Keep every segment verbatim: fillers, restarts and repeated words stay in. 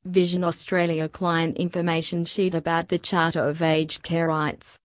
Vision Australia Client Information Sheet about the Charter of Aged Care Rights.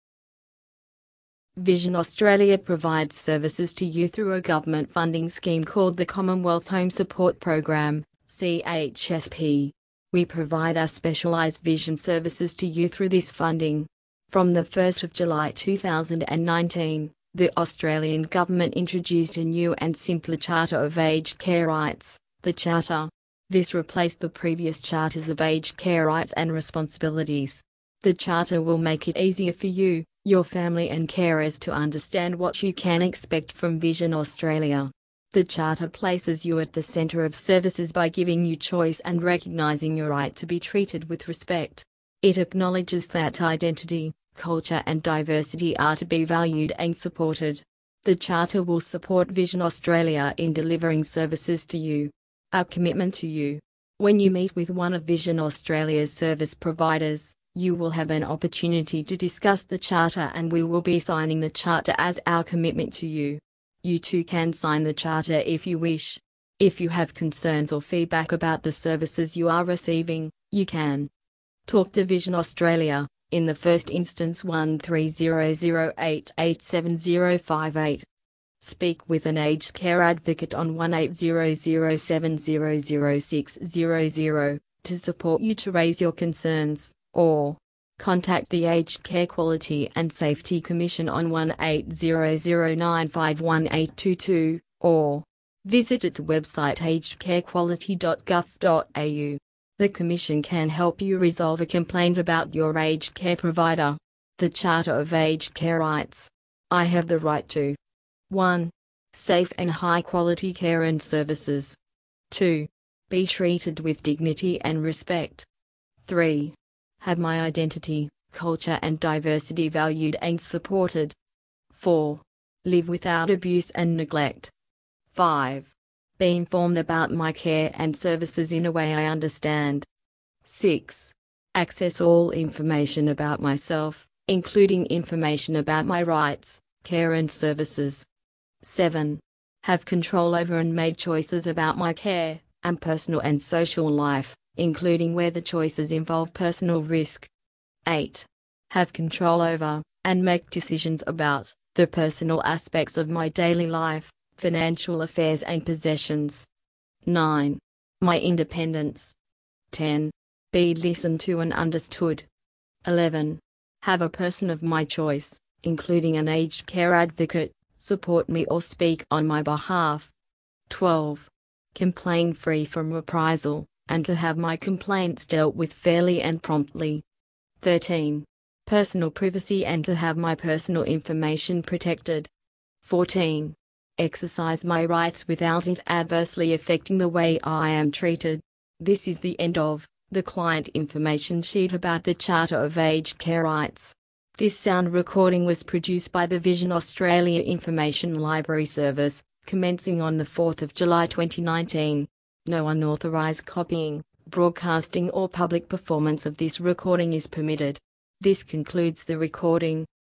Vision Australia provides services to you through a government funding scheme called the Commonwealth Home Support Program, C H S P. We provide our specialised vision services to you through this funding. From the first of July two thousand nineteen, the Australian Government introduced a new and simpler Charter of Aged Care Rights, the Charter. This replaced the previous Charters of Aged Care Rights and Responsibilities. The Charter will make it easier for you, your family and carers to understand what you can expect from Vision Australia. The Charter places you at the centre of services by giving you choice and recognising your right to be treated with respect. It acknowledges that identity, culture and diversity are to be valued and supported. The Charter will support Vision Australia in delivering services to you. Our commitment to you. When you meet with one of Vision Australia's service providers, you will have an opportunity to discuss the Charter, and we will be signing the Charter as our commitment to you. You too can sign the Charter if you wish. If you have concerns or feedback about the services you are receiving, you can talk to Vision Australia, in the first instance one three zero zero eight eight seven zero five eight. Speak with an aged care advocate on one eight zero zero seven zero zero six zero zero to support you to raise your concerns, or contact the Aged Care Quality and Safety Commission on one eight zero zero nine five one eight two two, or visit its website aged care quality dot gov dot a u. The Commission can help you resolve a complaint about your aged care provider. The Charter of Aged Care Rights. I have the right to one. Safe and high-quality care and services. two. Be treated with dignity and respect. three. Have my identity, culture and diversity valued and supported. four. Live without abuse and neglect. five. Be informed about my care and services in a way I understand. six. Access all information about myself, including information about my rights, care and services. seven. Have control over and make choices about my care and personal and social life, including where the choices involve personal risk. eight. Have control over and make decisions about the personal aspects of my daily life, financial affairs and possessions. nine. My independence. ten. Be listened to and understood. eleven. Have a person of my choice, including an aged care advocate, support me or speak on my behalf. twelve. Complain free from reprisal, and to have my complaints dealt with fairly and promptly. thirteen. Personal privacy and to have my personal information protected. fourteen. Exercise my rights without it adversely affecting the way I am treated. This is the end of the Client Information Sheet about the Charter of Aged Care Rights. This sound recording was produced by the Vision Australia Information Library Service, commencing on the fourth of July twenty nineteen. No unauthorised copying, broadcasting or public performance of this recording is permitted. This concludes the recording.